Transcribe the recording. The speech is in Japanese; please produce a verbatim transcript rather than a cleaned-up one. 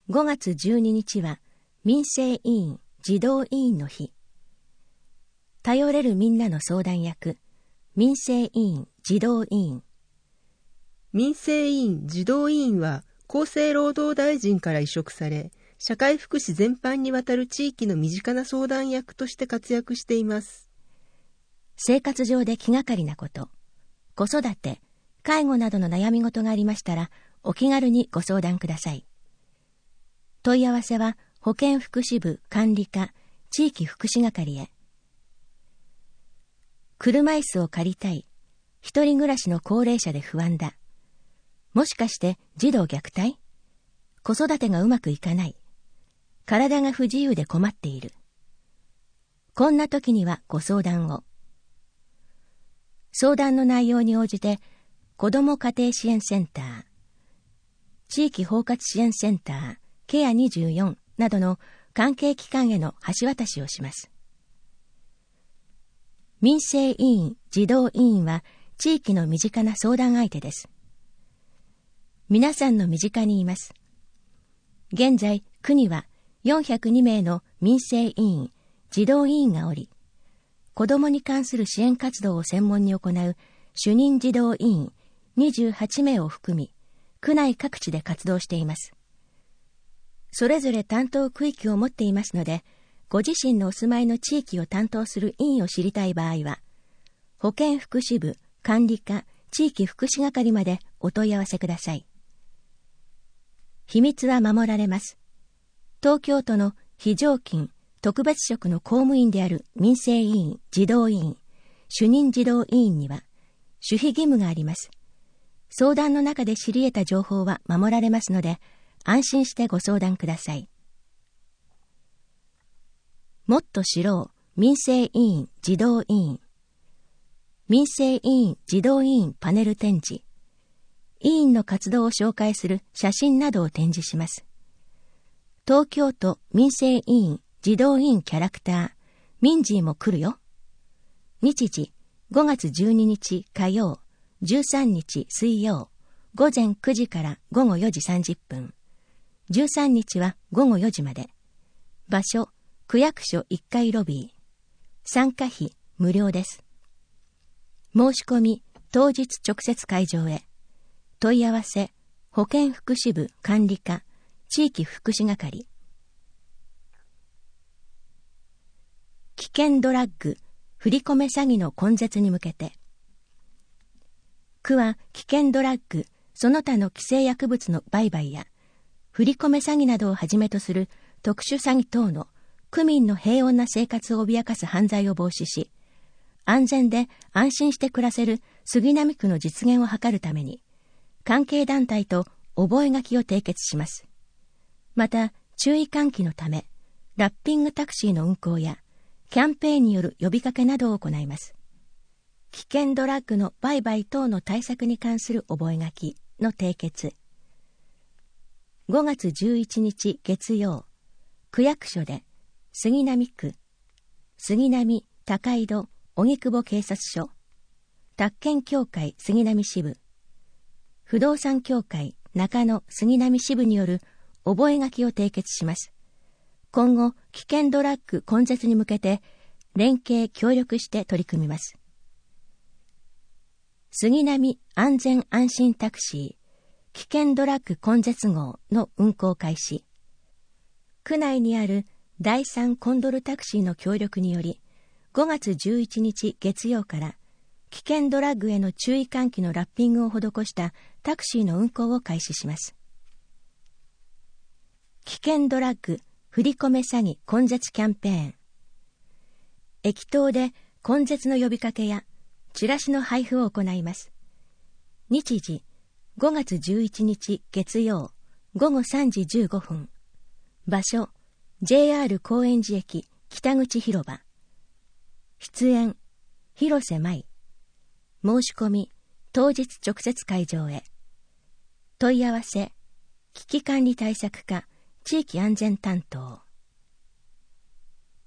ごがつじゅうににちは民生委員児童委員の日。頼れるみんなの相談役、民生委員児童委員。 民生委員児童委員は厚生労働大臣から委嘱され、社会福祉全般にわたる地域の身近な相談役として活躍しています。 生活上で気がかりなこと、子育て、介護などの悩み事がありましたら、お気軽にご相談ください。問い合わせは保健福祉部管理課地域福祉係へ。車椅子を借りたい。一人暮らしの高齢者で不安だ。もしかして児童虐待？子育てがうまくいかない。体が不自由で困っている。こんな時にはご相談を。相談の内容に応じて、子ども家庭支援センター、地域包括支援センター、ケアにじゅうよんなどの関係機関への橋渡しをします。民生委員、児童委員は地域の身近な相談相手です。皆さんの身近にいます。現在、区にはよんひゃくにめいの民生委員、児童委員がおり、子どもに関する支援活動を専門に行う主任児童委員にじゅうはちめいを含み、区内各地で活動しています。それぞれ担当区域を持っていますので、ご自身のお住まいの地域を担当する委員を知りたい場合は、保健福祉部管理課地域福祉係までお問い合わせください。秘密は守られます。東京都の非常勤特別職の公務員である民生委員、児童委員、主任児童委員には守秘義務があります。相談の中で知り得た情報は守られますので、安心してご相談ください。もっと知ろう民生委員児童委員。民生委員児童委員パネル展示。委員の活動を紹介する写真などを展示します。東京都民生委員児童委員キャラクター、ミンジーも来るよ。日時、ごがつじゅうににち火曜、じゅうさんにち水曜、ごぜんくじからごごよじさんじゅっぷん。じゅうさんにちはごごよじまで。場所、区役所いっかいロビー。参加費無料です。申し込み当日直接会場へ。問い合わせ保健福祉部管理課地域福祉係。危険ドラッグ振り込め詐欺の根絶に向けて、区は危険ドラッグその他の規制薬物の売買や振り込め詐欺などをはじめとする特殊詐欺等の区民の平穏な生活を脅かす犯罪を防止し、安全で安心して暮らせる杉並区の実現を図るために、関係団体と覚書を締結します。また、注意喚起のため、ラッピングタクシーの運行や、キャンペーンによる呼びかけなどを行います。危険ドラッグの売買等の対策に関する覚書の締結。ごがつじゅういちにち月曜、区役所で、杉並区、杉並高井戸荻窪警察署、宅建協会杉並支部、不動産協会中野杉並支部による覚書を締結します。今後、危険ドラッグ根絶に向けて、連携協力して取り組みます。杉並安全安心タクシー、危険ドラッグ根絶号の運行開始。区内にある第三コンドルタクシーの協力により、ごがつじゅういちにち月曜から危険ドラッグへの注意喚起のラッピングを施したタクシーの運行を開始します。危険ドラッグ振り込め詐欺根絶キャンペーン。駅頭で根絶の呼びかけやチラシの配布を行います。日時、ごがつじゅういちにち月曜、ごごさんじじゅうごふん。場所、ジェイアール 高円寺駅北口広場。出演、広瀬舞。申し込み、当日直接会場へ。問い合わせ、危機管理対策課地域安全担当。